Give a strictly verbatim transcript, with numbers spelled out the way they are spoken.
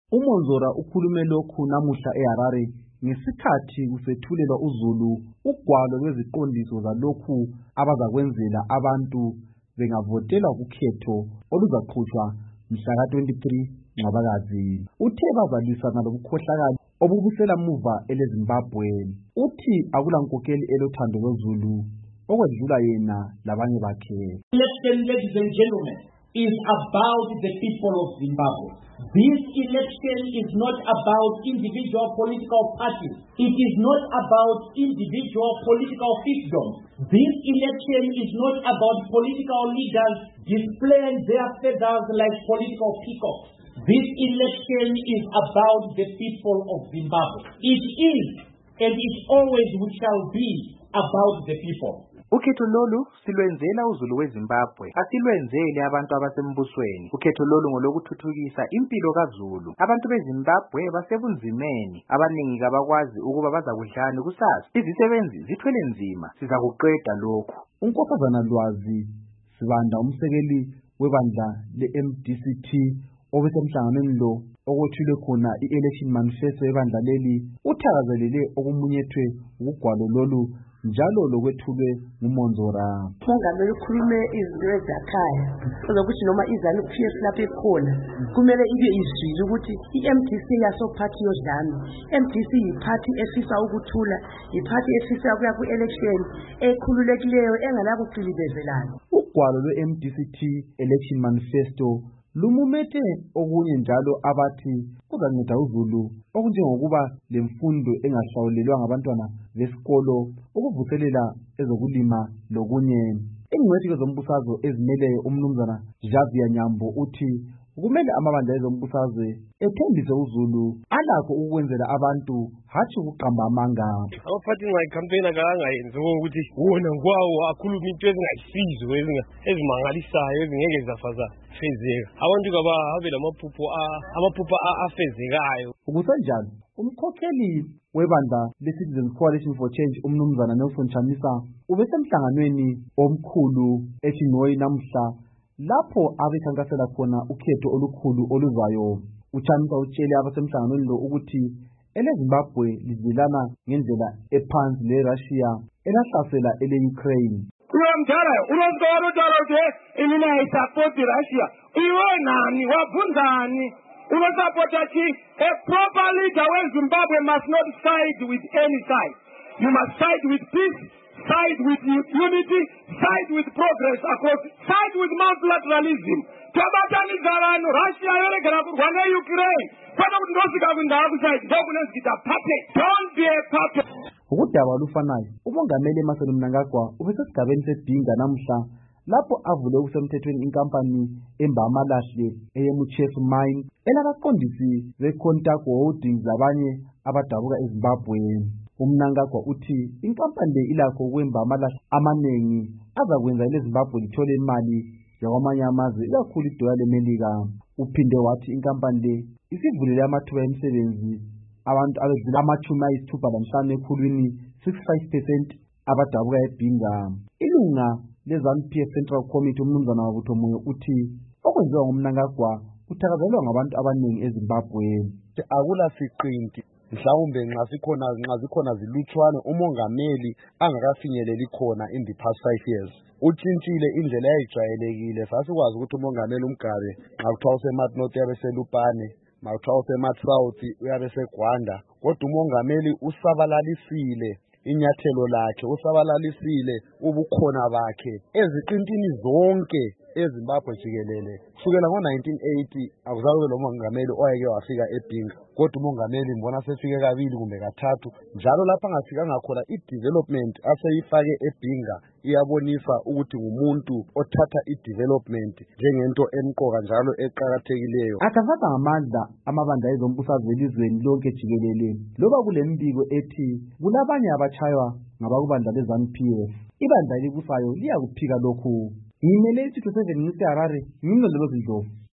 uMonzora ukhulume lokhu namuhla eHarare ngesikhathi kusethulelwa uZulu ugwalo lweziqondiso zalokhu abazakwenzela abantu bengavotela ukhetho oluzaqhutshwa mhla ka twenty-three Ncwabakazi. Uthe bazalwisana lobukhohlakali obubusela muva eleZimbabwe. Uthi akulankokeli elothando lweZulu okwedlula yena labanye bakhe. Election, ladies and gentlemen, is about the people of Zimbabwe. This election is not about individual political parties. It is not about individual political fiefdoms. This election is not about political leaders displaying their feathers like political peacocks. This election is about the people of Zimbabwe. It is and it always shall be about the people. Ukhetho lolu silwenzela uZulu weZimbabwe, asilwenzeli abantu abasembusweni. Ukhetho lolu ngolokuthuthukisa impilo kaZulu. Abantu beZimbabwe basebunzimeni, abaningi kabakwazi ukuba bazakudlani kusasa. Izisebenzi zithwele nzima, sizakuqeda lokhu. uNkosazana Lwazi Sibanda, umsekeli webandla le-M D C T obesemhlanganweni lo okwethulwe khona i-election manifesto yebandla leli, uthakazelele okumunyethwe ukugwalo lolu njalo lokwethulwe nguMonzora. Mongameli ukhulume izinto ezakhaya ozokuthi noma izana P S lapha ekhona kumele ibe izwile ukuthi i-M D C yaso party yodlame. M D C yi-party efisa ukuthula, yi-party efisa ukuya ku-election ekhululekileyo engalakucilibezelana. Ugwalo lwe-M D C T election manifesto lumumete okunye njalo abathi kuzanceda uZulu okunjengokuba lemfundo engahlawulelwa ngabantwana besikolo, ukuvuselela ezokulima lokunye. Ingcwethi zombusazwe ezimele umnumzana Javier Nyambo uthi kumele amabandla ezombusazwe ethembise uZulu alakho ukwenzela abantu hathi ukuqamba amanga. Abaphathi ngayicampaign akangayenzi ukuthi wona ngwawo akhuluma into ezingayisizo ezimangalisayo ezingeke zafaza fezeka. Abantu kaba habe lamaphupho amaphupho afezekayo. Ukusenjalo umkhokheli webandla le-Citizens Coalition for Change umnumzana Nelson Chamisa ubesemhlanganweni omkhulu eChingoyi namuhla lapho abekhankasela khona ukhetho olukhulu oluzayo. Uchamisa utshele abasemhlanganweni lo ukuthi eleZimbabwe lizelana ngendlela ephansi le-Russia elahlasela ele-Ukraine. Uyamdala unozikora utaloke inina support Russia. Iwe nani wabunzani unosupport achi a proper leader when Zimbabwe must not side with any side. You must side with peace, side with unity, side with progress across, side with multilateralism. Tabatani zarano Russia yoregera kurwana Ukraine. Kwata kuti ndosika kundawa kuside ndokunezita puppet. Don't be a puppet. Ukudaba olufanayo umongameli Emmerson Mnangagwa ubesesigabeni sedinga namuhla lapho avule ukusemthethweni inkampani emba amalahle eyeMuchefu Mine elabaqondisi beContago Holdings labanye abadabuka eZimbabwe. UMnangagwa uthi inkampani le ilakho ukwemba amalahle amanengi azakwenza eleZimbabwe lithole imali yakwamanye amazwe ikakhulu idola leMelika. Uphinde wathi inkampani le isivulele amathuba emisebenzi abantu abedlula amachumi ayisithupha lanhlanu ekhulwini sixty-five percent abadabuka eBinga. Ilunga le-ZANU P F Central Committee umnumzana Wabutho Moyo uthi okwenziwa nguMnangagwa kuthakazelelwa ngabantu abaningi eZimbabwe. Akula siqinti mhlawumbe nxa sikhona nxa zikhona zilutshwane umongameli angakafinyeleli khona in the past five years. Utshintshile indlela eyayijwayelekile. Sasikwazi ukuthi umongameli uMgabe nxa kuthiwa useMat North uyabe selupane, ma kuthiwa useMat South uyabe seGwanda, kodwa umongameli usabalalisile inyathelo lakhe, usabalalisile ubukhona bakhe eziqintini zonke eZimbabwe jikelele. Kusukela ngo nineteen eighty akuzabe lo mongameli oyeke wafika eBinga, kodwa umongameli mbona sefike kabili kumbe kathathu, njalo lapha angafikanga khona i-development aseyifake eBinga iyabonisa ukuthi ngumuntu othatha i-development njengento emqoka njalo eqhakathekileyo. Akazatha ngamandla amabandla ezombusazwe elizweni lonke jikelele loba kulembiko ethi kulabanye abachaywa ngabakubandla le-ZANU P F. Ibandla elibusayo liyakuphika lokhu. Ngimele isitho seven ngise Harare, ngimlondolozi Ndlovu.